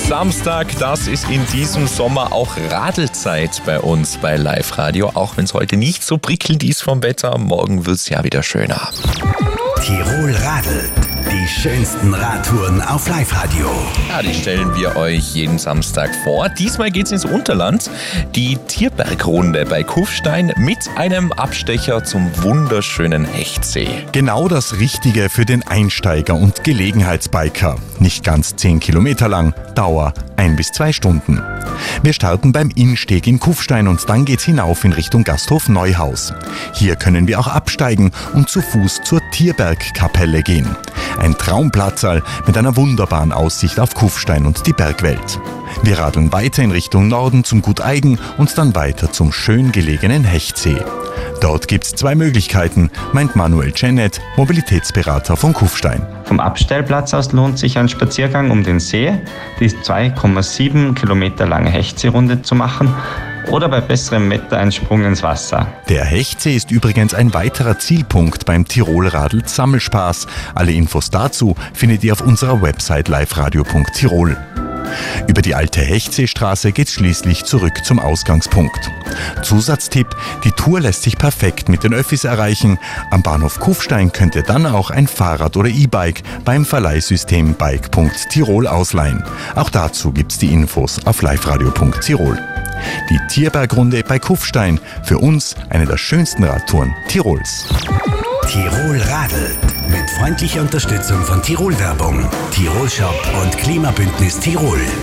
Samstag, das ist in diesem Sommer auch Radelzeit bei uns bei Live Radio. Auch wenn es heute nicht so prickelnd ist vom Wetter, morgen wird es ja wieder schöner. Tirol radelt. Die schönsten Radtouren auf Live Radio. Ja, die stellen wir euch jeden Samstag vor. Diesmal geht's ins Unterland. Die Tierbergrunde bei Kufstein mit einem Abstecher zum wunderschönen Hechtsee. Genau das Richtige für den Einsteiger und Gelegenheitsbiker. Nicht ganz 10 Kilometer lang, Dauer 1 bis 2 Stunden. Wir starten beim Innsteg in Kufstein und dann geht's hinauf in Richtung Gasthof Neuhaus. Hier können wir auch absteigen und zu Fuß zur Tierbergkapelle gehen. Ein Traumplatzal mit einer wunderbaren Aussicht auf Kufstein und die Bergwelt. Wir radeln weiter in Richtung Norden zum Gut Eigen und dann weiter zum schön gelegenen Hechtsee. Dort gibt's 2 Möglichkeiten, meint Manuel Janet, Mobilitätsberater von Kufstein. Vom Abstellplatz aus lohnt sich ein Spaziergang um den See, die 2,7 Kilometer lange Hechtseerunde zu machen, oder bei besserem Wetter ein Sprung ins Wasser. Der Hechtsee ist übrigens ein weiterer Zielpunkt beim Tirol Radelt Sammelspaß. Alle Infos dazu findet ihr auf unserer Website liveradio.tirol. Über die alte Hechtseestraße geht's schließlich zurück zum Ausgangspunkt. Zusatztipp: Die Tour lässt sich perfekt mit den Öffis erreichen. Am Bahnhof Kufstein könnt ihr dann auch ein Fahrrad oder E-Bike beim Verleihsystem bike.tirol ausleihen. Auch dazu gibt's die Infos auf liveradio.tirol. Die Tierbergrunde bei Kufstein, für uns eine der schönsten Radtouren Tirols. Tirol radelt. Mit freundlicher Unterstützung von Tirol Werbung, Tirol Shop und Klimabündnis Tirol.